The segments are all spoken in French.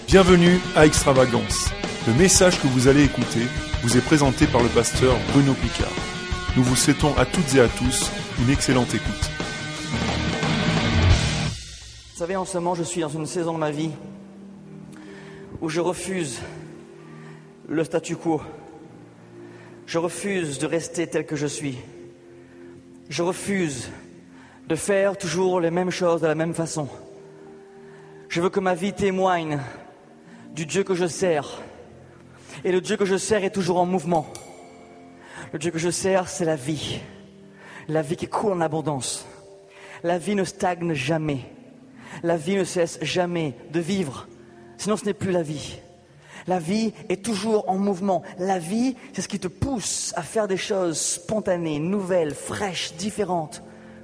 Bienvenue à Extravagance. Le message que vous allez écouter vous est présenté par le pasteur Bruno Picard. Nous vous souhaitons à toutes et à tous une excellente écoute. Vous savez, en ce moment, je suis dans une saison de ma vie où je refuse le statu quo. Je refuse de rester tel que je suis. Je refuse de faire toujours les mêmes choses de la même façon. Je veux que ma vie témoigne du Dieu que je sers. Et le Dieu que je sers est toujours en mouvement. Le Dieu que je sers, c'est la vie. La vie qui coule en abondance. La vie ne stagne jamais. La vie ne cesse jamais de vivre. Sinon, ce n'est plus la vie. La vie est toujours en mouvement. La vie, c'est ce qui te pousse à faire des choses spontanées, nouvelles, fraîches, différentes.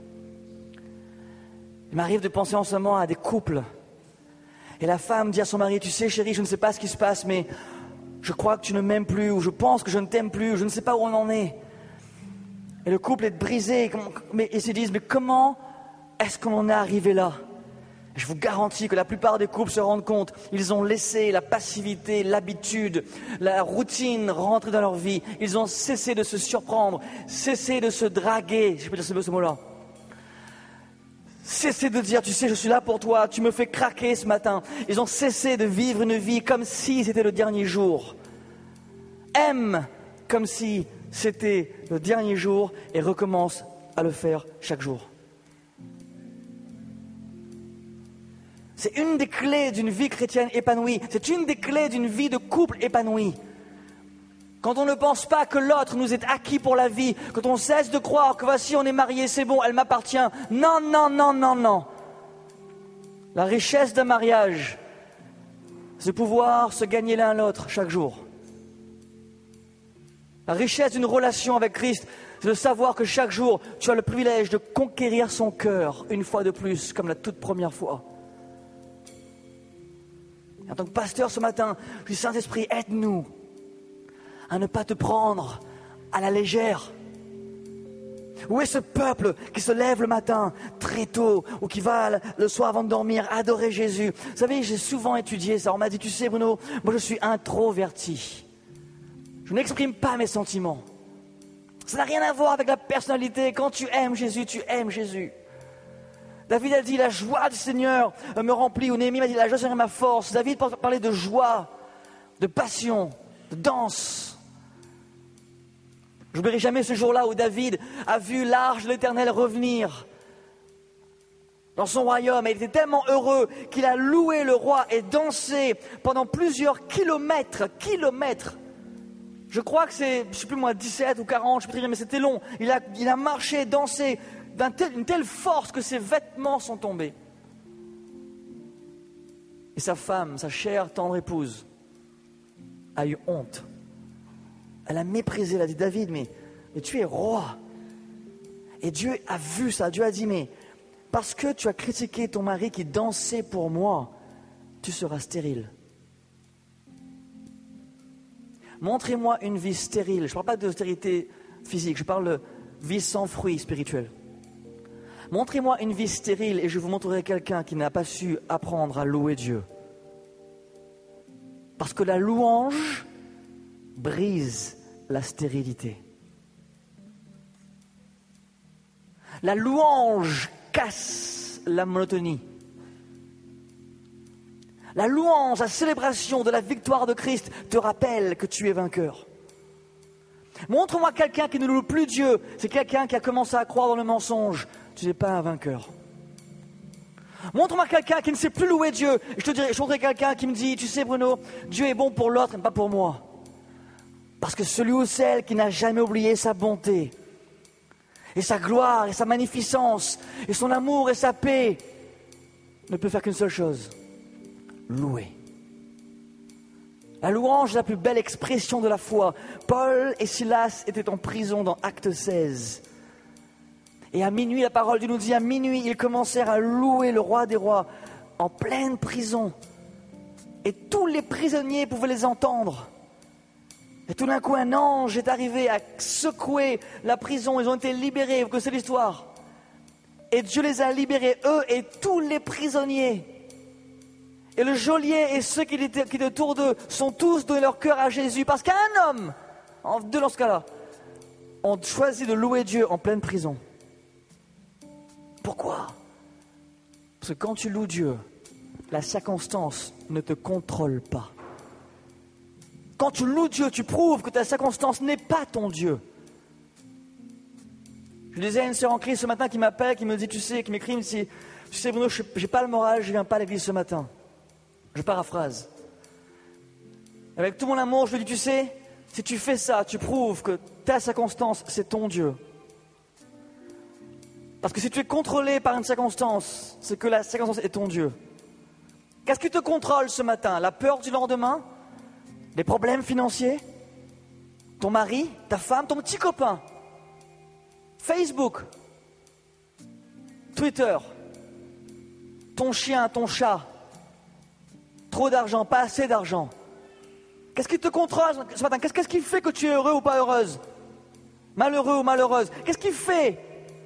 Il m'arrive de penser en ce moment à des couples. Et la femme dit à son mari, tu sais chérie, je ne sais pas ce qui se passe, mais je crois que tu ne m'aimes plus, ou je pense que je ne t'aime plus, ou je ne sais pas où on en est. Et le couple est brisé, mais ils se disent, mais comment est-ce qu'on en est arrivé là ? Je vous garantis que la plupart des couples se rendent compte, ils ont laissé la passivité, l'habitude, la routine rentrer dans leur vie. Ils ont cessé de se surprendre, cessé de se draguer, je peux dire ce mot-là. Cessez de dire, tu sais, je suis là pour toi, tu me fais craquer ce matin. Ils ont cessé de vivre une vie comme si c'était le dernier jour. Aime comme si c'était le dernier jour et recommence à le faire chaque jour. C'est une des clés d'une vie chrétienne épanouie. C'est une des clés d'une vie de couple épanouie. Quand on ne pense pas que l'autre nous est acquis pour la vie, quand on cesse de croire que voici on est marié, c'est bon, elle m'appartient. Non, non, non, non, non. La richesse d'un mariage, c'est de pouvoir se gagner l'un l'autre chaque jour. La richesse d'une relation avec Christ, c'est de savoir que chaque jour, tu as le privilège de conquérir son cœur une fois de plus, comme la toute première fois. En tant que pasteur ce matin, je dis Saint-Esprit, aide-nous à ne pas te prendre à la légère. Où est ce peuple qui se lève le matin très tôt ou qui va le soir avant de dormir adorer Jésus? Vous savez, j'ai souvent étudié ça. On m'a dit, tu sais Bruno, moi je suis introverti. Je n'exprime pas mes sentiments. Ça n'a rien à voir avec la personnalité. Quand tu aimes Jésus, tu aimes Jésus. David a dit, la joie du Seigneur me remplit. Ou Néhémie m'a dit, la joie du Seigneur est ma force. David parlait de joie, de passion, de danse. Je n'oublierai jamais ce jour-là où David a vu l'arche de l'Éternel revenir dans son royaume. Et il était tellement heureux qu'il a loué le roi et dansé pendant plusieurs kilomètres. Je crois que c'est, je ne sais plus moi, 17 ou 40, je ne sais plus, mais c'était long. Il a marché, dansé d'une telle force que ses vêtements sont tombés. Et sa femme, sa chère, tendre épouse, a eu honte. Elle a méprisé, elle a dit, David, mais tu es roi. Et Dieu a vu ça, Dieu a dit, mais parce que tu as critiqué ton mari qui dansait pour moi, tu seras stérile. Montrez-moi une vie stérile. Je ne parle pas de stérilité physique, je parle de vie sans fruit spirituel. Montrez-moi une vie stérile et je vous montrerai quelqu'un qui n'a pas su apprendre à louer Dieu. Parce que la louange brise la stérilité. La louange casse la monotonie. La louange, la célébration de la victoire de Christ te rappelle que tu es vainqueur. Montre-moi quelqu'un qui ne loue plus Dieu. C'est quelqu'un qui a commencé à croire dans le mensonge. Tu n'es pas un vainqueur. Montre-moi quelqu'un qui ne sait plus louer Dieu. Je montrerai quelqu'un qui me dit, tu sais Bruno, Dieu est bon pour l'autre et pas pour moi. Parce que celui ou celle qui n'a jamais oublié sa bonté, et sa gloire, et sa magnificence, et son amour, et sa paix, ne peut faire qu'une seule chose, louer. La louange est la plus belle expression de la foi. Paul et Silas étaient en prison dans Actes 16. Et à minuit, la parole de Dieu nous dit, à minuit, ils commencèrent à louer le roi des rois en pleine prison. Et tous les prisonniers pouvaient les entendre. Et tout d'un coup, un ange est arrivé à secouer la prison. Ils ont été libérés. Vous connaissez l'histoire. Et Dieu les a libérés, eux et tous les prisonniers. Et le geôlier et ceux qui étaient autour d'eux sont tous donné leur cœur à Jésus. Parce qu'un homme, dans ce cas-là, ont choisi de louer Dieu en pleine prison. Pourquoi? Parce que quand tu loues Dieu, la circonstance ne te contrôle pas. Quand tu loues Dieu, tu prouves que ta circonstance n'est pas ton Dieu. Je disais à une sœur en Christ ce matin qui m'appelle, qui me dit, qui m'écrit, tu sais Bruno, je n'ai pas le moral, je ne viens pas à l'église ce matin. Je paraphrase. Avec tout mon amour, je lui dis, tu sais, si tu fais ça, tu prouves que ta circonstance, c'est ton Dieu. Parce que si tu es contrôlé par une circonstance, c'est que la circonstance est ton Dieu. Qu'est-ce qui te contrôle ce matin? La peur du lendemain? Les problèmes financiers? Ton mari? Ta femme? Ton petit copain? Facebook? Twitter? Ton chien? Ton chat? Trop d'argent? Pas assez d'argent? Qu'est-ce qui te contrôle ce matin? Qu'est-ce qui fait que tu es heureux ou pas heureuse? Malheureux ou malheureuse? Qu'est-ce qui fait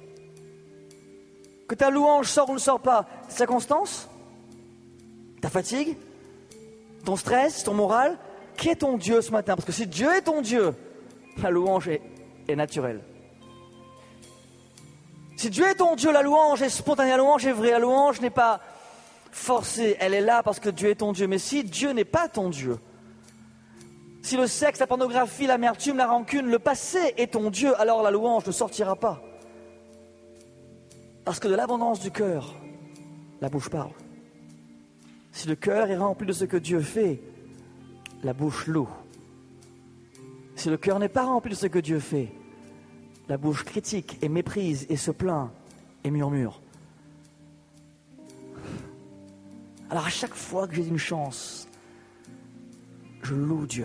que ta louange sort ou ne sort pas? Circonstances? Ta fatigue? Ton stress? Ton moral? Qui est ton Dieu ce matin? Parce que si Dieu est ton Dieu, la louange est naturelle. Si Dieu est ton Dieu, la louange est spontanée, la louange est vraie, la louange n'est pas forcée, elle est là parce que Dieu est ton Dieu. Mais si Dieu n'est pas ton Dieu, si le sexe, la pornographie, l'amertume, la rancune, le passé est ton Dieu, alors la louange ne sortira pas. Parce que de l'abondance du cœur, la bouche parle. Si le cœur est rempli de ce que Dieu fait, la bouche loue. Si le cœur n'est pas rempli de ce que Dieu fait, la bouche critique et méprise et se plaint et murmure. Alors à chaque fois que j'ai une chance, je loue Dieu.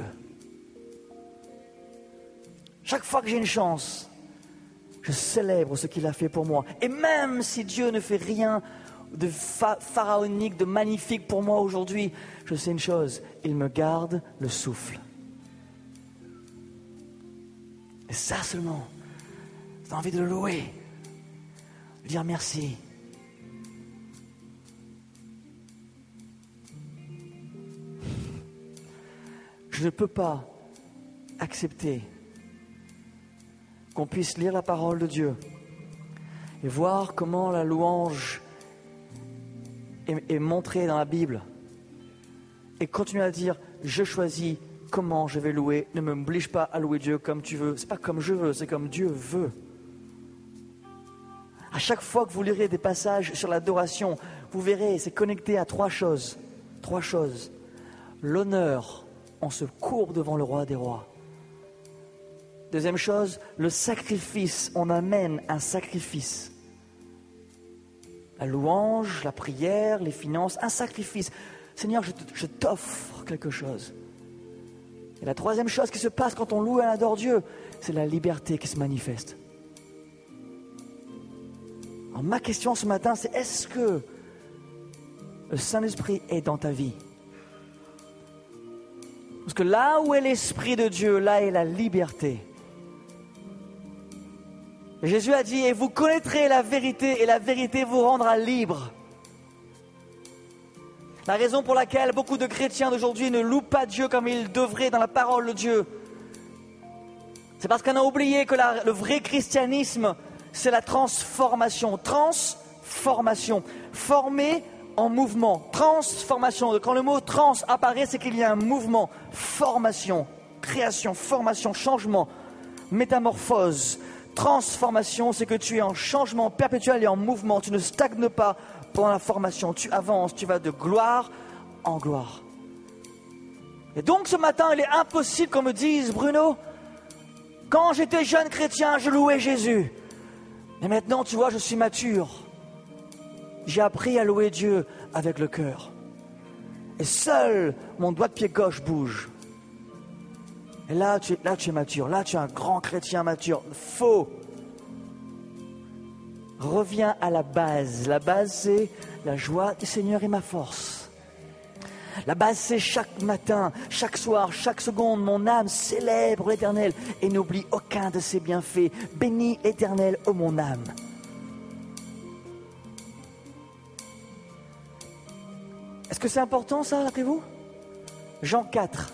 Chaque fois que j'ai une chance, je célèbre ce qu'il a fait pour moi. Et même si Dieu ne fait rien de pharaonique, de magnifique pour moi aujourd'hui, je sais une chose, il me garde le souffle. Et ça seulement, j'ai envie de le louer, de dire merci. Je ne peux pas accepter qu'on puisse lire la parole de Dieu et voir comment la louange est montrée dans la Bible et continuer à dire je choisis comment je vais louer, ne m'oblige pas à louer Dieu comme tu veux, c'est pas comme je veux, c'est comme Dieu veut. À chaque fois que vous lirez des passages sur l'adoration, vous verrez, c'est connecté à trois choses. L'honneur, on se courbe devant le roi des rois. Deuxième chose, le sacrifice, on amène un sacrifice. La louange, la prière, les finances, un sacrifice. Seigneur, je t'offre quelque chose. Et la troisième chose qui se passe quand on loue et on adore Dieu, c'est la liberté qui se manifeste. Alors ma question ce matin, c'est est-ce que le Saint-Esprit est dans ta vie? Parce que là où est l'Esprit de Dieu, là est la liberté. Jésus a dit, et vous connaîtrez la vérité, et la vérité vous rendra libre. La raison pour laquelle beaucoup de chrétiens d'aujourd'hui ne louent pas Dieu comme ils devraient dans la parole de Dieu, c'est parce qu'on a oublié que le vrai christianisme, c'est la transformation. Transformation. Former en mouvement. Transformation. Quand le mot trans apparaît, c'est qu'il y a un mouvement. Formation, création, formation, changement, métamorphose. Transformation, c'est que tu es en changement perpétuel et en mouvement. Tu ne stagnes pas pendant la formation. Tu avances, tu vas de gloire en gloire. Et donc ce matin, il est impossible qu'on me dise, Bruno, quand j'étais jeune chrétien, je louais Jésus. Mais maintenant, tu vois, je suis mature. J'ai appris à louer Dieu avec le cœur. Et seul mon doigt de pied gauche bouge. Et là, tu es mature. Là, tu es un grand chrétien mature. Faux. Reviens à la base. La base, c'est la joie du Seigneur est ma force. La base, c'est chaque matin, chaque soir, chaque seconde, mon âme célèbre l'Éternel et n'oublie aucun de ses bienfaits. Bénis l'Éternel, ô mon âme. Est-ce que c'est important ça, d'après vous? Jean 4.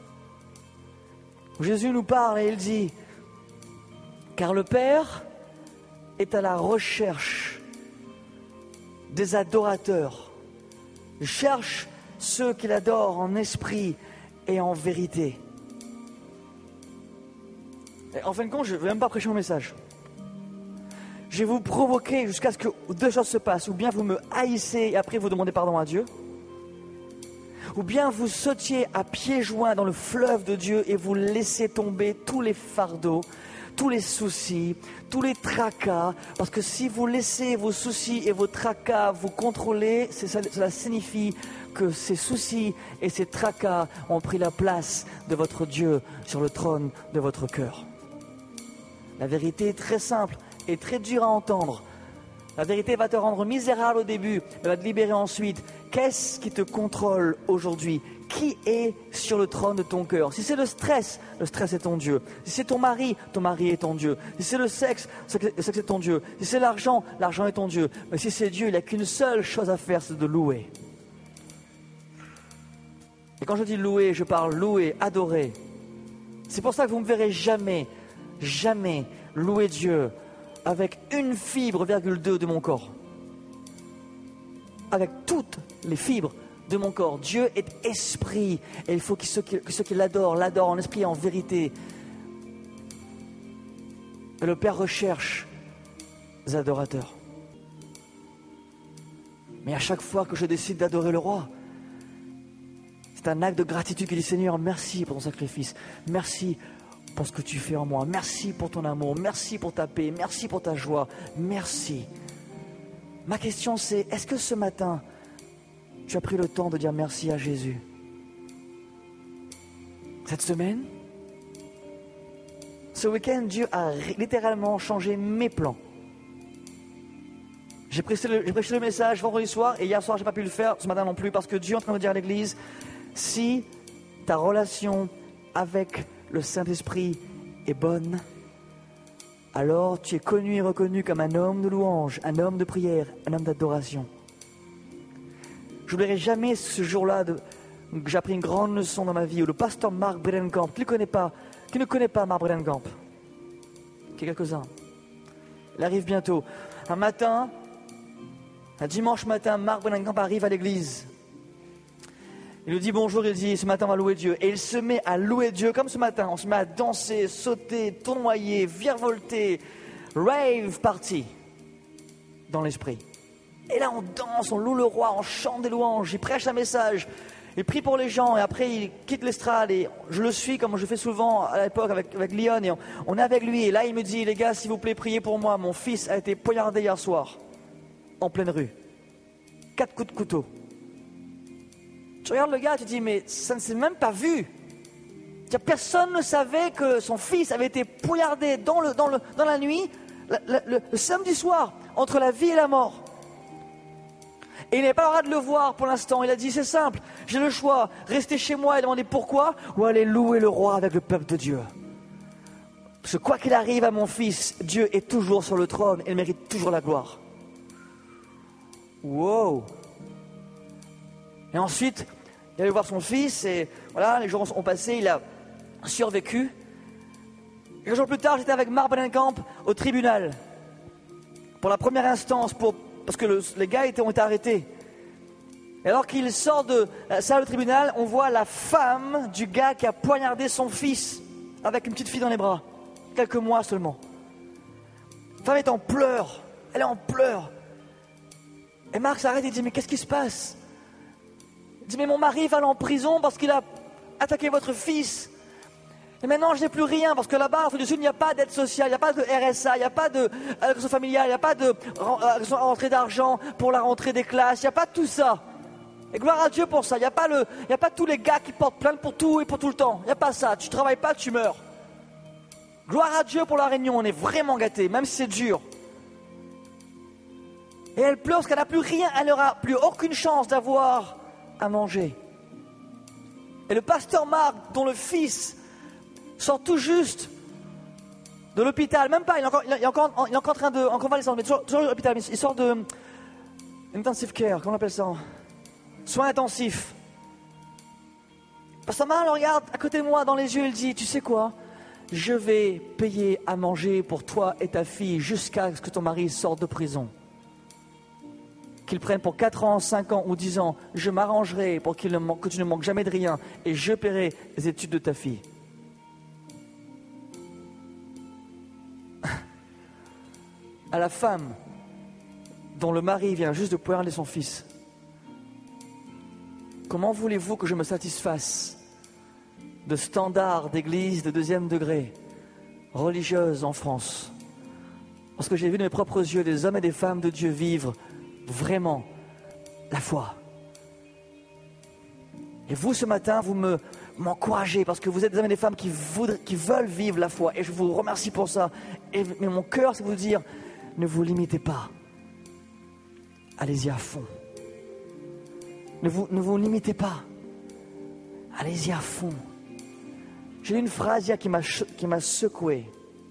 Où Jésus nous parle et il dit, car le Père est à la recherche des adorateurs. Il cherche ceux qui l'adorent en esprit et en vérité. Et en fin de compte, je ne vais même pas prêcher mon message. Je vais vous provoquer jusqu'à ce que deux choses se passent. Ou bien vous me haïssez et après vous demandez pardon à Dieu. Ou bien vous sautiez à pieds joints dans le fleuve de Dieu et vous laissez tomber tous les fardeaux, tous les soucis, tous les tracas. Parce que si vous laissez vos soucis et vos tracas vous contrôler, cela signifie que ces soucis et ces tracas ont pris la place de votre Dieu sur le trône de votre cœur. La vérité est très simple et très dure à entendre. La vérité va te rendre misérable au début, elle va te libérer ensuite. Qu'est-ce qui te contrôle aujourd'hui? Qui est sur le trône de ton cœur? Si c'est le stress est ton Dieu. Si c'est ton mari est ton Dieu. Si c'est le sexe est ton Dieu. Si c'est l'argent est ton Dieu. Mais si c'est Dieu, il n'y a qu'une seule chose à faire, c'est de louer. Et quand je dis louer, je parle louer, adorer. C'est pour ça que vous ne me verrez jamais louer Dieu avec une fibre, 2 de mon corps. Avec toutes les fibres de mon corps. Dieu est esprit et il faut que ceux qui l'adorent en esprit et en vérité. Et le Père recherche des adorateurs. Mais à chaque fois que je décide d'adorer le roi, c'est un acte de gratitude qui dit Seigneur, merci pour ton sacrifice, merci pour ce que tu fais en moi, merci pour ton amour, merci pour ta paix, merci pour ta joie, merci. Ma question c'est, est-ce que ce matin, tu as pris le temps de dire merci à Jésus? Cette semaine, ce week-end, Dieu a littéralement changé mes plans. J'ai prêché le message vendredi soir et hier soir, je n'ai pas pu le faire, ce matin non plus, parce que Dieu est en train de dire à l'église, si ta relation avec le Saint-Esprit est bonne, alors tu es connu et reconnu comme un homme de louange, un homme de prière, un homme d'adoration. Je n'oublierai jamais ce jour-là que j'ai appris une grande leçon dans ma vie où le pasteur Mark Bredenkamp, qui ne connaît pas Mark Bredenkamp, qui est quelques-uns, il arrive bientôt. Un dimanche matin, Mark Bredenkamp arrive à l'église. Il nous dit bonjour, il dit ce matin on va louer Dieu. Et il se met à louer Dieu comme ce matin. On se met à danser, sauter, tournoyer, virevolter, rave party dans l'esprit. Et là on danse, on loue le roi, on chante des louanges, il prêche un message, il prie pour les gens et après il quitte l'estrade et je le suis comme je fais souvent à l'époque avec Lyon et on est avec lui. Et là il me dit les gars s'il vous plaît priez pour moi, mon fils a été poignardé hier soir en pleine rue. 4 coups de couteau. Tu regardes le gars, tu te dis, mais ça ne s'est même pas vu. Personne ne savait que son fils avait été poignardé dans la nuit, le samedi soir, entre la vie et la mort. Et il n'est pas le droit de le voir pour l'instant. Il a dit, c'est simple, j'ai le choix, rester chez moi et demander pourquoi, ou aller louer le roi avec le peuple de Dieu. Parce que quoi qu'il arrive à mon fils, Dieu est toujours sur le trône et il mérite toujours la gloire. Wow! Et ensuite, il allait voir son fils et voilà, les jours ont passé, il a survécu. Et 2 jours plus tard, j'étais avec Mark Bredenkamp au tribunal pour la première instance, parce que les gars ont été arrêtés. Et alors qu'il sort de la salle du tribunal, on voit la femme du gars qui a poignardé son fils avec une petite fille dans les bras, quelques mois seulement. La femme est en pleurs, elle est en pleurs. Et Mark s'arrête et dit, mais qu'est-ce qui se passe? Il dit, mais mon mari va aller en prison parce qu'il a attaqué votre fils. Et maintenant, je n'ai plus rien parce que là-bas, en Afrique du Sud, il n'y a pas d'aide sociale, il n'y a pas de RSA, il n'y a pas de allocation familiale, il n'y a pas de rentrée d'argent pour la rentrée des classes, il n'y a pas tout ça. Et gloire à Dieu pour ça. Il n'y a pas tous les gars qui portent plainte pour tout et pour tout le temps. Il n'y a pas ça. Tu ne travailles pas, tu meurs. Gloire à Dieu pour la Réunion, on est vraiment gâtés, même si c'est dur. Et elle pleure parce qu'elle n'a plus rien, elle n'aura plus aucune chance d'avoir à manger. Et le pasteur Marc, dont le fils sort tout juste de l'hôpital, même pas, il est encore en train de, en convalescence, mais toujours à l'hôpital, il sort de intensive care, comment on appelle ça? soins intensifs. Pasteur Marc le regarde à côté de moi dans les yeux, il dit, tu sais quoi? Je vais payer à manger pour toi et ta fille jusqu'à ce que ton mari sorte de prison. Qu'il prenne pour 4 ans, 5 ans ou 10 ans, je m'arrangerai pour que tu ne manques jamais de rien et je paierai les études de ta fille. À la femme dont le mari vient juste de poignarder son fils, comment voulez-vous que je me satisfasse de standards d'église de 2e degré, religieuses en France, parce que j'ai vu de mes propres yeux des hommes et des femmes de Dieu vivre vraiment la foi. Et vous, ce matin, vous m'encouragez parce que vous êtes des hommes et des femmes qui veulent vivre la foi. Et je vous remercie pour ça. Mais mon cœur, c'est de vous dire, ne vous limitez pas. Allez-y à fond. Ne vous limitez pas. Allez-y à fond. J'ai lu une phrase hier qui m'a secoué.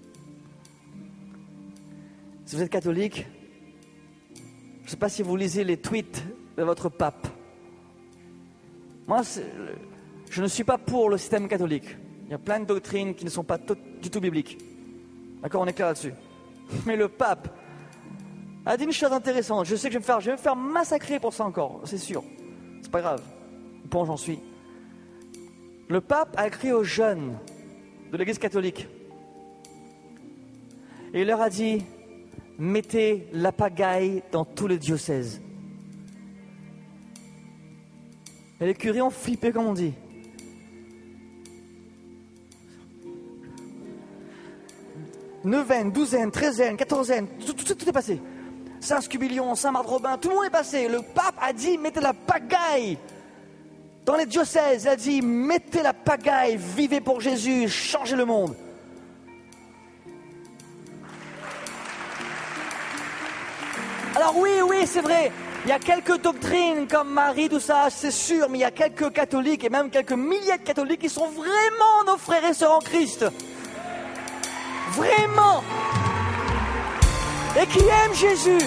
Si vous êtes catholique, je ne sais pas si vous lisez les tweets de votre pape. Moi, je ne suis pas pour le système catholique. Il y a plein de doctrines qui ne sont pas du tout bibliques. D'accord, on est clair là-dessus. Mais le pape a dit une chose intéressante. Je sais que je vais me faire massacrer pour ça encore, c'est sûr. C'est pas grave. Au point où j'en suis. Le pape a écrit aux jeunes de l'Église catholique. Et il leur a dit, mettez la pagaille dans tous les diocèses. Et les curés ont flippé, comme on dit. Neuvaine, douzaine, treizaine, quatorzaine, tout est passé. Saint-Scubilion, Saint-Marc-Robin, tout le monde est passé. Le pape a dit, mettez la pagaille dans les diocèses. Il a dit, mettez la pagaille, vivez pour Jésus, changez le monde. Alors oui, c'est vrai. Il y a quelques doctrines comme Marie, tout ça, c'est sûr, mais il y a quelques catholiques et même quelques milliers de catholiques qui sont vraiment nos frères et sœurs en Christ. Vraiment. Et qui aiment Jésus.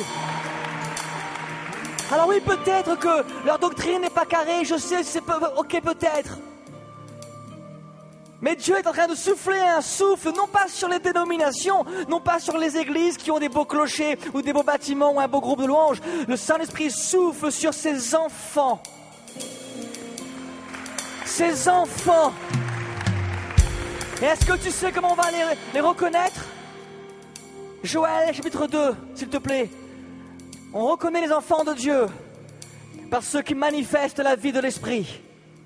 Alors oui, peut-être que leur doctrine n'est pas carrée, je sais, ok, peut-être. Mais Dieu est en train de souffler un souffle, non pas sur les dénominations, non pas sur les églises qui ont des beaux clochers ou des beaux bâtiments ou un beau groupe de louanges. Le Saint-Esprit souffle sur ses enfants. Ses enfants. Et est-ce que tu sais comment on va les reconnaître? Joël, chapitre 2, s'il te plaît. On reconnaît les enfants de Dieu par ceux qui manifestent la vie de l'Esprit.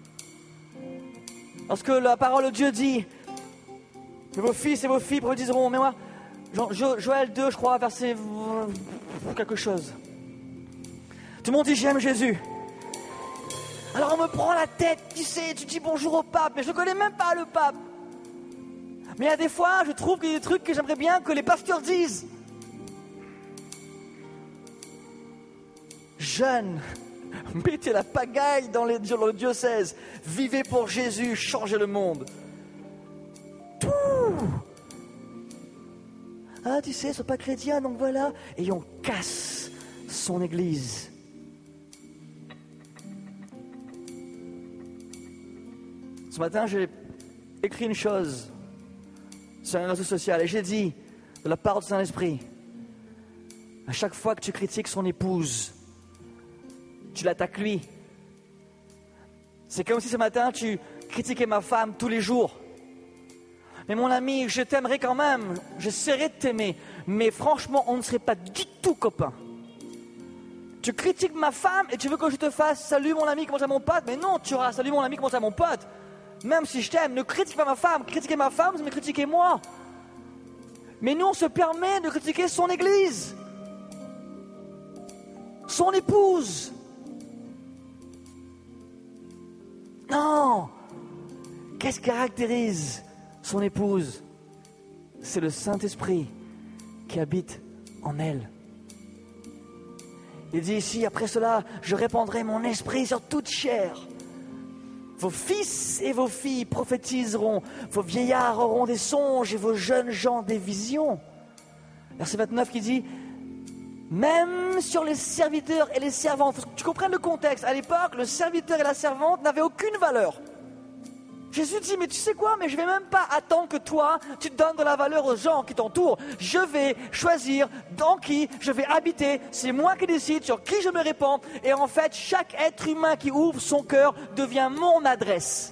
Parce que la parole de Dieu dit que vos fils et vos filles produiront, mais moi, Joël 2, je crois, verset quelque chose. Tout le monde dit j'aime Jésus. Alors on me prend la tête, tu sais, tu dis bonjour au pape, mais je ne connais même pas le pape. Mais il y a des fois, je trouve qu'il y a des trucs que j'aimerais bien que les pasteurs disent. Jeunes, mettez la pagaille dans le diocèse. Vivez pour Jésus, changez le monde. Tout. Ah, tu sais, ils ne sont pas chrétiens, donc voilà. Et on casse son église. Ce matin, j'ai écrit une chose sur un réseau social et j'ai dit, de la part du Saint-Esprit, à chaque fois que tu critiques son épouse, tu l'attaques lui. C'est comme si ce matin tu critiquais ma femme tous les jours. Mais mon ami, je t'aimerais quand même, j'essaierai de t'aimer, mais franchement, on ne serait pas du tout copains. Tu critiques ma femme et tu veux que je te fasse salut mon ami, comment ça mon pote? Mais non, tu auras salut mon ami, comment ça mon pote? Même si je t'aime, ne critique pas ma femme. Critiquer ma femme, c'est me critiquer moi. Mais nous, on se permet de critiquer son église, son épouse. Non. Qu'est-ce qui caractérise son épouse? C'est le Saint-Esprit qui habite en elle. Il dit ici, après cela, je répandrai mon esprit sur toute chair. Vos fils et vos filles prophétiseront, vos vieillards auront des songes et vos jeunes gens des visions. Verset 29 qui dit, Même sur les serviteurs et les servantes. Faut que tu comprennes le contexte. À l'époque, le serviteur et la servante n'avaient aucune valeur. Jésus dit, mais tu sais quoi, mais je ne vais même pas attendre que toi, tu donnes de la valeur aux gens qui t'entourent. Je vais choisir dans qui je vais habiter. C'est moi qui décide sur qui je me répands. Et en fait, chaque être humain qui ouvre son cœur devient mon adresse.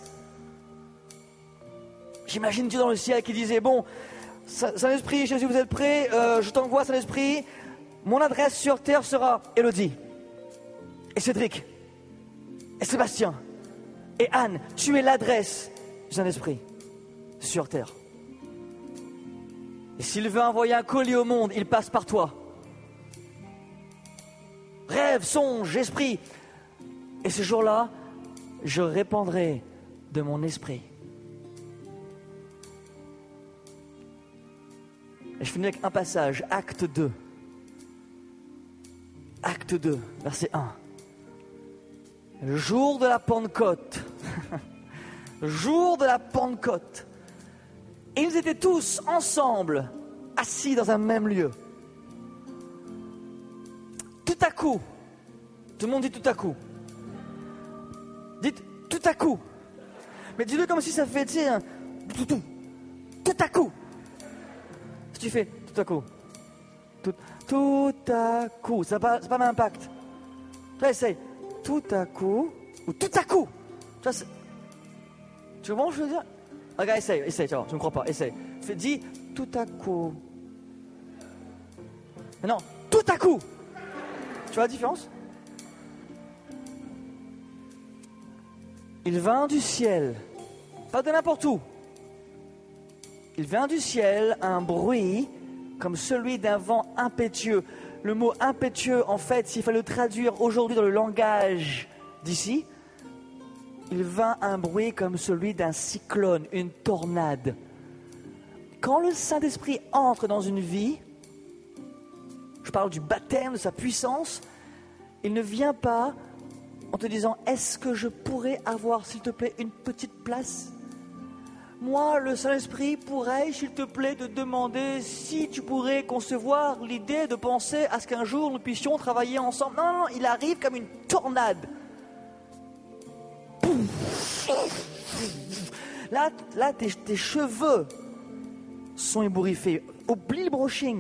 J'imagine Dieu dans le ciel qui disait, bon, Saint-Esprit, Jésus, vous êtes prêts? Je t'envoie, Saint-Esprit. Mon adresse sur terre sera Élodie, et Cédric, et Sébastien, et Anne. Tu es l'adresse du Saint-Esprit sur terre. Et s'il veut envoyer un colis au monde, il passe par toi. Rêve, songe, esprit. Et ce jour-là, je répandrai de mon esprit. Et je finis avec un passage, Acte 2. Acte 2, verset 1. Le jour de la Pentecôte. Le jour de la Pentecôte. Et ils étaient tous ensemble, assis dans un même lieu. Tout à coup, tout le monde dit tout à coup. Dites tout à coup. Mais dis-le comme si ça fait, tu sais, tout à coup. Si tu fais tout à coup. Tout à coup, ça n'a pas d'impact. Toi, essaye. Tout à coup, ou tout à coup. Tu comprends ce que je veux dire? Regarde, essaye, tu vois, tu ne me crois pas, essaye. Dis tout à coup. Mais non, tout à coup. Tu vois la différence? Il vint du ciel, pas de n'importe où. Il vint du ciel un bruit comme celui d'un vent impétueux. Le mot impétueux, en fait, s'il fallait le traduire aujourd'hui dans le langage d'ici, il vint un bruit comme celui d'un cyclone, une tornade. Quand le Saint-Esprit entre dans une vie, je parle du baptême, de sa puissance, il ne vient pas en te disant « Est-ce que je pourrais avoir, s'il te plaît, une petite place ?» Moi, le Saint-Esprit, pourrais, s'il te plaît, te demander si tu pourrais concevoir l'idée de penser à ce qu'un jour nous puissions travailler ensemble. Non, il arrive comme une tornade. Là, tes cheveux sont ébouriffés. Oublie le brushing.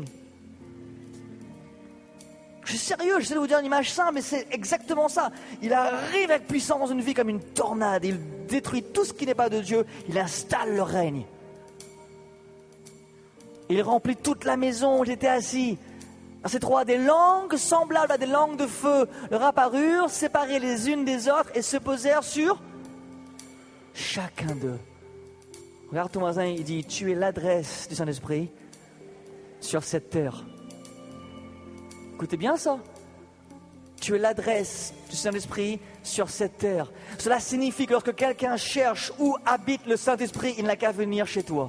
Je suis sérieux, j'essaie de vous dire une image simple, mais c'est exactement ça. Il arrive avec puissance dans une vie comme une tornade. Il détruit tout ce qui n'est pas de Dieu. Il installe le règne. Il remplit toute la maison où il était assis. Verset 3, des langues semblables à des langues de feu leur apparurent, séparées les unes des autres, et se posèrent sur chacun d'eux. Regarde ton voisin, il dit, tu es l'adresse du Saint-Esprit sur cette terre. Écoutez bien ça. Tu es l'adresse du Saint-Esprit sur cette terre. Cela signifie que lorsque quelqu'un cherche où habite le Saint-Esprit, il n'a qu'à venir chez toi.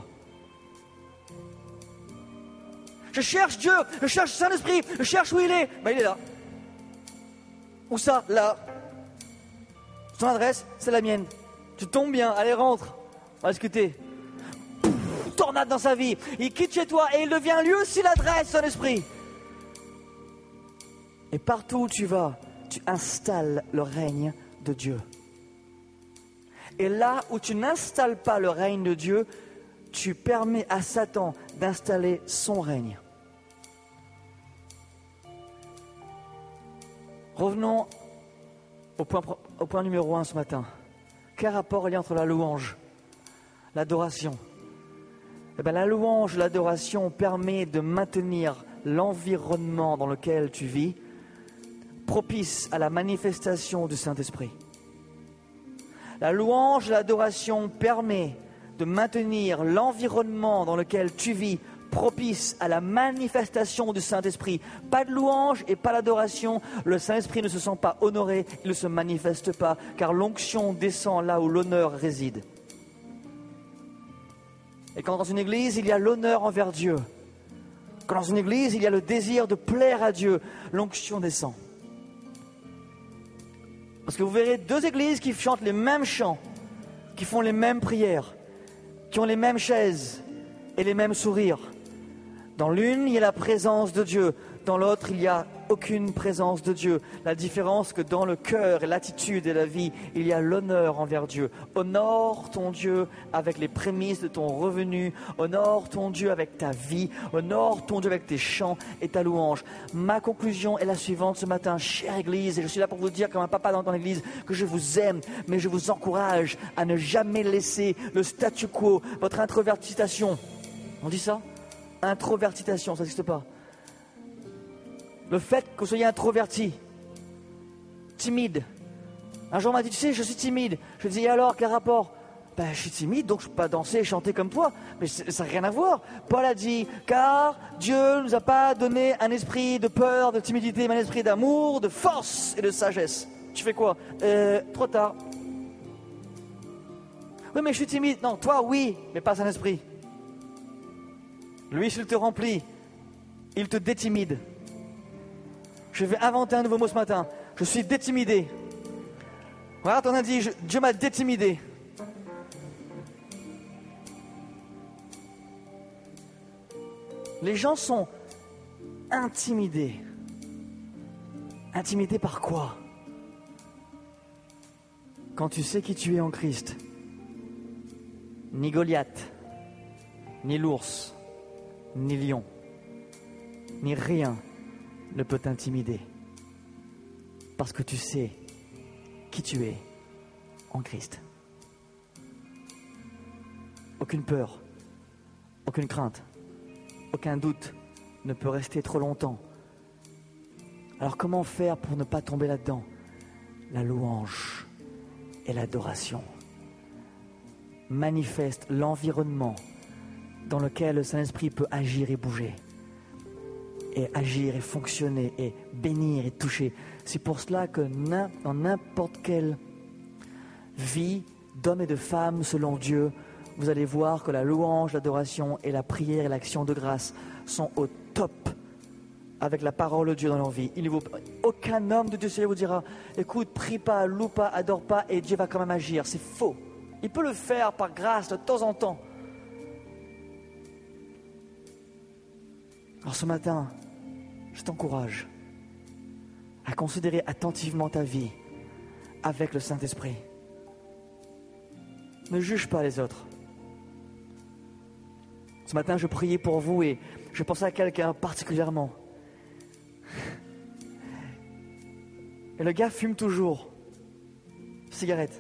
Je cherche Dieu, je cherche le Saint-Esprit, je cherche où il est. Ben, il est là. Où ça? Là. Son adresse, c'est la mienne. Tu tombes bien, allez rentre. On va discuter. Tornade dans sa vie. Il quitte chez toi et il devient lui aussi l'adresse, son esprit. Et partout où tu vas, tu installes le règne de Dieu. Et là où tu n'installes pas le règne de Dieu, tu permets à Satan d'installer son règne. Revenons au point numéro 1 ce matin. Quel rapport il y a entre la louange, l'adoration? Eh bien, la louange, l'adoration permet de maintenir l'environnement dans lequel tu vis propice à la manifestation du Saint-Esprit. La louange, l'adoration permet de maintenir l'environnement dans lequel tu vis propice à la manifestation du Saint-Esprit. Pas de louange et pas d'adoration, le Saint-Esprit ne se sent pas honoré, il ne se manifeste pas, car l'onction descend là où l'honneur réside. Et quand dans une église, il y a l'honneur envers Dieu, quand dans une église, il y a le désir de plaire à Dieu, l'onction descend. Parce que vous verrez deux églises qui chantent les mêmes chants, qui font les mêmes prières, qui ont les mêmes chaises et les mêmes sourires. Dans l'une, il y a la présence de Dieu. Dans l'autre, il y a aucune présence de Dieu. La différence que dans le cœur et l'attitude et la vie, il y a l'honneur envers Dieu. Honore ton Dieu avec les prémices de ton revenu. Honore ton Dieu avec ta vie. Honore ton Dieu avec tes chants et ta louange. Ma conclusion est la suivante ce matin, chère Église, et je suis là pour vous dire comme un papa dans l'Église que je vous aime, mais je vous encourage à ne jamais laisser le statu quo, votre introvertisation. On dit ça ? Introvertisation, ça n'existe pas. Le fait que vous soyez introverti, timide. Un jour on m'a dit, tu sais, je suis timide. Je dis, et alors, quel rapport ? Ben, je suis timide, donc je ne peux pas danser et chanter comme toi. Mais ça n'a rien à voir. Paul a dit, car Dieu ne nous a pas donné un esprit de peur, de timidité, mais un esprit d'amour, de force et de sagesse. Tu fais quoi ? Trop tard. Oui, mais je suis timide. Non, toi, oui, mais pas un esprit. Lui, s'il te remplit, il te détimide. Je vais inventer un nouveau mot ce matin. Je suis détimidé. Regarde, on a dit, Dieu m'a détimidé. Les gens sont intimidés. Intimidés par quoi ? Quand tu sais qui tu es en Christ, ni Goliath, ni l'ours, ni lion, ni rien ne peut t'intimider. Parce que tu sais qui tu es en Christ. Aucune peur, aucune crainte, aucun doute ne peut rester trop longtemps. Alors comment faire pour ne pas tomber là-dedans ? La louange et l'adoration manifestent l'environnement dans lequel le Saint-Esprit peut agir et bouger, et agir et fonctionner, et bénir et toucher. C'est pour cela que dans n'importe quelle vie d'hommes et de femmes selon Dieu, vous allez voir que la louange, l'adoration et la prière et l'action de grâce sont au top avec la parole de Dieu dans leur vie. Aucun homme de Dieu sérieux vous dira, écoute, prie pas, loue pas, adore pas, et Dieu va quand même agir. C'est faux. Il peut le faire par grâce de temps en temps. Alors ce matin, je t'encourage à considérer attentivement ta vie avec le Saint-Esprit. Ne juge pas les autres. Ce matin, je priais pour vous et je pensais à quelqu'un particulièrement. Et le gars fume toujours. Cigarette.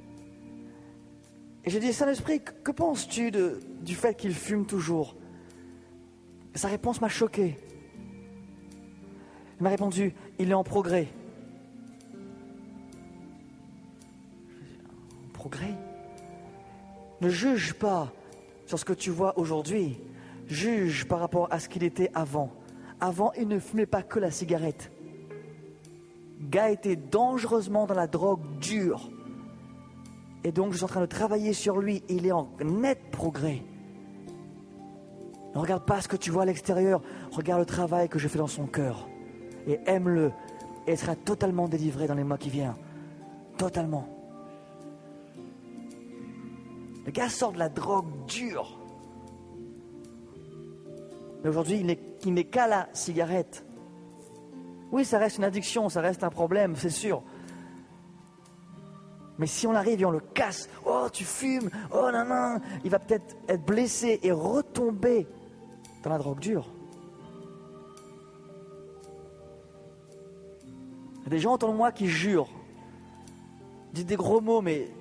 Et j'ai dit, Saint-Esprit, que penses-tu du fait qu'il fume toujours ? Et sa réponse m'a choqué. Il m'a répondu, il est en progrès. En progrès ? Ne juge pas sur ce que tu vois aujourd'hui. Juge par rapport à ce qu'il était avant. Avant, il ne fumait pas que la cigarette. Le gars était dangereusement dans la drogue dure. Et donc, je suis en train de travailler sur lui. Il est en net progrès. Ne regarde pas ce que tu vois à l'extérieur. Regarde le travail que je fais dans son cœur. Et aime-le. Et il sera totalement délivré dans les mois qui viennent. Totalement. Le gars sort de la drogue dure. Mais aujourd'hui, il n'est qu'à la cigarette. Oui, ça reste une addiction, ça reste un problème, c'est sûr. Mais si on arrive et on le casse, oh, tu fumes, oh, non, il va peut-être être blessé et retomber dans la drogue dure. Il y a des gens autour de moi qui jurent, disent des gros mots, mais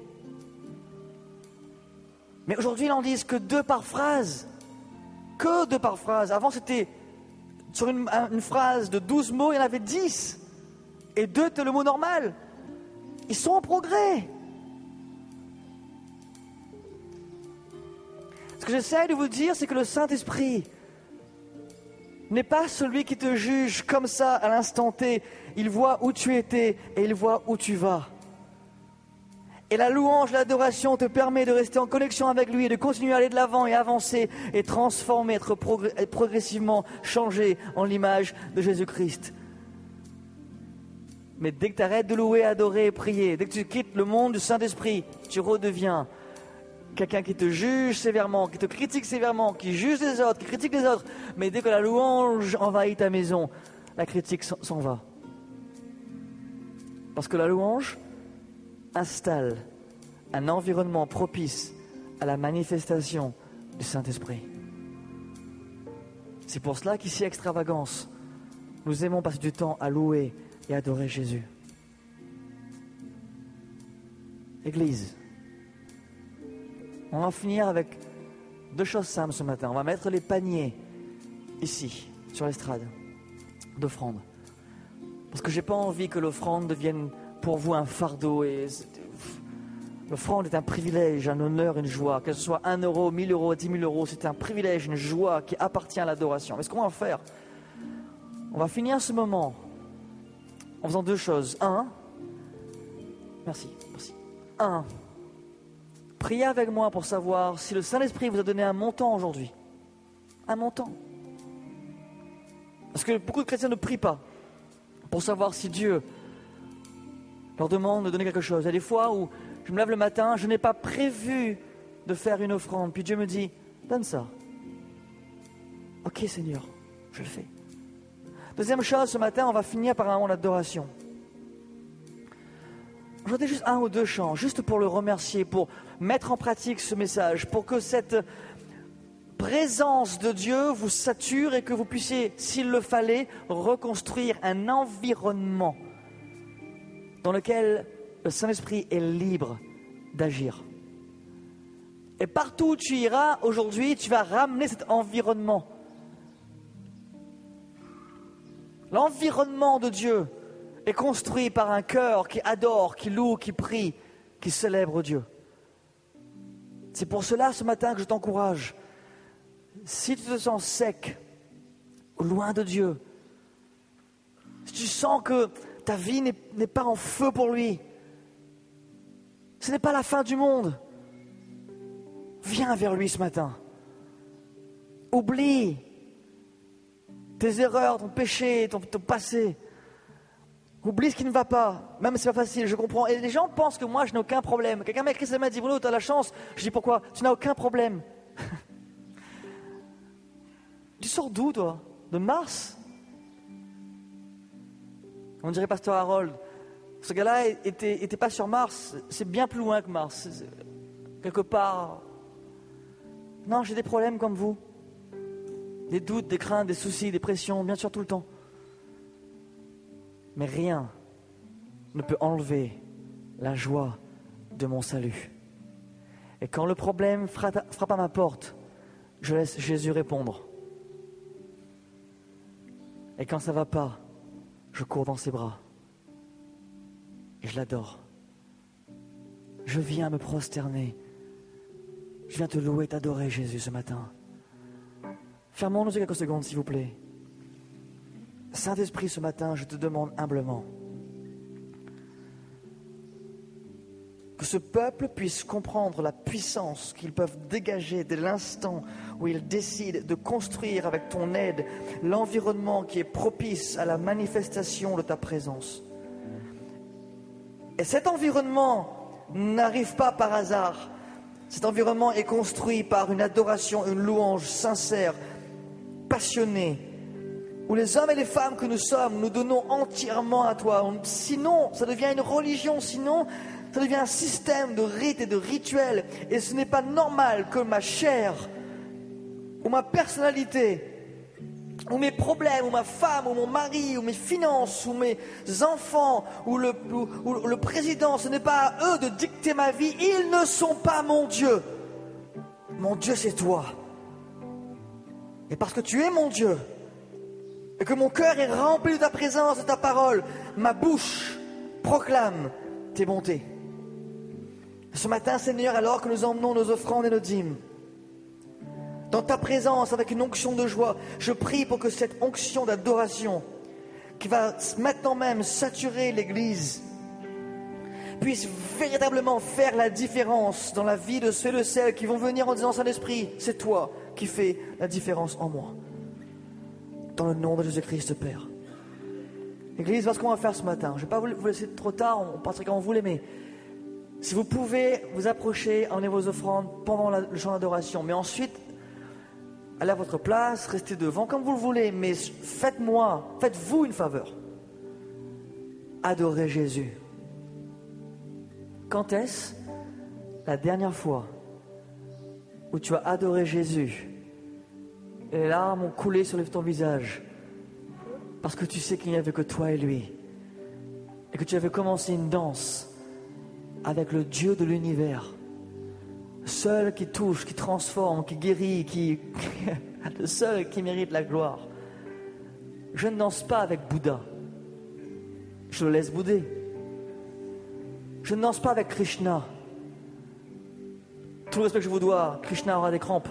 aujourd'hui, ils n'en disent que 2 par phrase. Que 2 par phrase. Avant, c'était sur une phrase de 12 mots, il y en avait 10. Et 2, c'était le mot normal. Ils sont en progrès. Ce que j'essaie de vous dire, c'est que le Saint-Esprit n'est pas celui qui te juge comme ça à l'instant T. Il voit où tu étais et il voit où tu vas. Et la louange, l'adoration te permet de rester en connexion avec lui et de continuer à aller de l'avant et avancer et transformer, être progressivement changé en l'image de Jésus-Christ. Mais dès que tu arrêtes de louer, adorer et prier, dès que tu quittes le monde du Saint-Esprit, tu redeviens quelqu'un qui te juge sévèrement, qui te critique sévèrement, qui juge les autres, qui critique les autres. Mais dès que la louange envahit ta maison, la critique s'en va. Parce que la louange installe un environnement propice à la manifestation du Saint-Esprit. C'est pour cela qu'ici, Extravagance, nous aimons passer du temps à louer et adorer Jésus. Église, on va finir avec 2 choses simples ce matin. On va mettre les paniers ici, sur l'estrade, d'offrande. Parce que je n'ai pas envie que l'offrande devienne pour vous un fardeau. L'offrande est un privilège, un honneur, une joie. Que ce soit 1 euro, 1000 euros, 10 000 euros, c'est un privilège, une joie qui appartient à l'adoration. Mais ce qu'on va faire, on va finir ce moment en faisant 2 choses. Merci. 1, priez avec moi pour savoir si le Saint-Esprit vous a donné un montant aujourd'hui. Un montant. Parce que beaucoup de chrétiens ne prient pas pour savoir si Dieu leur demande de donner quelque chose. Il y a des fois où je me lève le matin, je n'ai pas prévu de faire une offrande. Puis Dieu me dit, donne ça. Ok Seigneur, je le fais. Deuxième chose, ce matin, on va finir par un moment d'adoration. Je voudrais juste 1 ou 2 chants, juste pour le remercier, pour mettre en pratique ce message, pour que cette présence de Dieu vous sature et que vous puissiez, s'il le fallait, reconstruire un environnement dans lequel le Saint-Esprit est libre d'agir. Et partout où tu iras aujourd'hui, tu vas ramener cet environnement. L'environnement de Dieu est construit par un cœur qui adore, qui loue, qui prie, qui célèbre Dieu. C'est pour cela ce matin que je t'encourage. Si tu te sens sec, loin de Dieu, si tu sens que ta vie n'est pas en feu pour lui, ce n'est pas la fin du monde, viens vers lui ce matin. Oublie tes erreurs, ton péché, ton passé. Oublie ce qui ne va pas, même si c'est pas facile, je comprends. Et les gens pensent que moi je n'ai aucun problème. Quelqu'un m'a écrit ça, m'a dit, Bruno, tu as la chance. Je dis, pourquoi? Tu n'as aucun problème. Tu sors d'où toi? De Mars? On dirait Pasteur Harold. Ce gars-là était pas sur Mars, c'est bien plus loin que Mars. Quelque part. Non, j'ai des problèmes comme vous. Des doutes, des craintes, des soucis, des pressions, bien sûr tout le temps. Mais rien ne peut enlever la joie de mon salut. Et quand le problème frappe à ma porte, je laisse Jésus répondre. Et quand ça ne va pas, je cours dans ses bras. Et je l'adore. Je viens me prosterner. Je viens te louer, t'adorer, Jésus, ce matin. Fermons nos yeux quelques secondes, s'il vous plaît. Saint-Esprit, ce matin, je te demande humblement que ce peuple puisse comprendre la puissance qu'ils peuvent dégager dès l'instant où ils décident de construire avec ton aide l'environnement qui est propice à la manifestation de ta présence. Et cet environnement n'arrive pas par hasard. Cet environnement est construit par une adoration, une louange sincère, passionnée, où les hommes et les femmes que nous sommes, nous donnons entièrement à toi. Sinon, ça devient une religion, sinon, ça devient un système de rites et de rituels. Et ce n'est pas normal que ma chair, ou ma personnalité, ou mes problèmes, ou ma femme, ou mon mari, ou mes finances, ou mes enfants, ou le président, ce n'est pas à eux de dicter ma vie. Ils ne sont pas mon Dieu. Mon Dieu, c'est toi. Et parce que tu es mon Dieu, et que mon cœur est rempli de ta présence, de ta parole, ma bouche proclame tes bontés. Ce matin, Seigneur, alors que nous emmenons nos offrandes et nos dîmes, dans ta présence, avec une onction de joie, je prie pour que cette onction d'adoration, qui va maintenant même saturer l'Église, puisse véritablement faire la différence dans la vie de ceux et de celles qui vont venir en disant, Saint-Esprit, c'est toi qui fais la différence en moi. Dans le nom de Jésus-Christ, Père. Église, voilà ce qu'on va faire ce matin. Je ne vais pas vous laisser trop tard, on passerait quand vous voulez, mais si vous pouvez vous approcher, emmener vos offrandes pendant le chant d'adoration. Mais ensuite, allez à votre place, restez devant comme vous le voulez, mais faites-vous une faveur. Adorez Jésus. Quand est-ce la dernière fois où tu as adoré Jésus et les larmes ont coulé sur ton visage parce que tu sais qu'il n'y avait que toi et lui et que tu avais commencé une danse avec le Dieu de l'univers, seul qui touche, qui transforme, qui guérit, le seul qui mérite la gloire. Je ne danse pas avec Bouddha, je le laisse bouder. Je ne danse pas avec Krishna. Tout le respect que je vous dois, Krishna aura des crampes.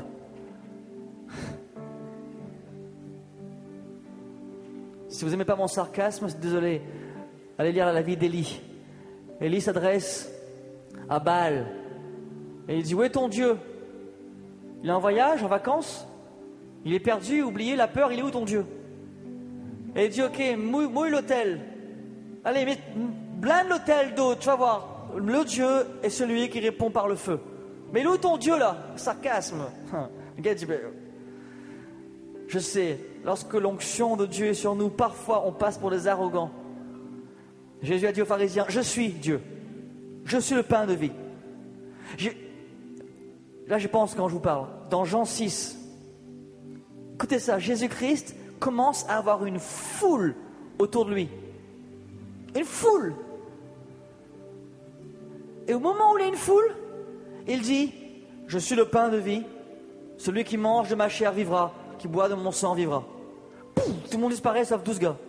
Si vous n'aimez pas mon sarcasme, désolé. Allez lire la vie d'Élie. Élie s'adresse à Baal. Et il dit, où est ton Dieu? Il est en voyage, en vacances? Il est perdu, oublié, la peur, il est où ton Dieu? Et il dit, ok, mouille l'autel. Allez, blinde l'autel d'eau, tu vas voir. Le Dieu est celui qui répond par le feu. Mais il est où ton Dieu là? Sarcasme. Le gars dit, je sais, lorsque l'onction de Dieu est sur nous, parfois on passe pour des arrogants. Jésus a dit aux pharisiens, je suis Dieu. Je suis le pain de vie. Là je pense quand je vous parle, dans Jean 6, écoutez ça, Jésus-Christ commence à avoir une foule autour de lui. Une foule. Et au moment où il y a une foule, il dit, je suis le pain de vie, celui qui mange de ma chair vivra, qui boit de mon sang vivra. Pouf, tout le monde disparaît sauf 12 gars.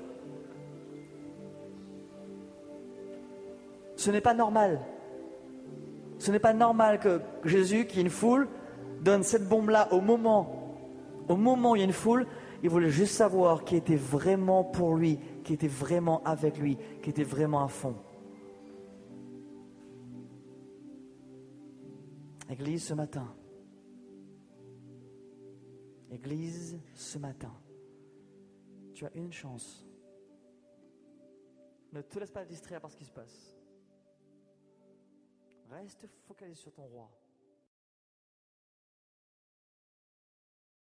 Ce n'est pas normal. Ce n'est pas normal que Jésus, qui est une foule, donne cette bombe-là au moment où il y a une foule. Il voulait juste savoir qui était vraiment pour lui, qui était vraiment avec lui, qui était vraiment à fond. Église ce matin. Église ce matin. Tu as une chance. Ne te laisse pas distraire par ce qui se passe. Reste focalisé sur ton roi.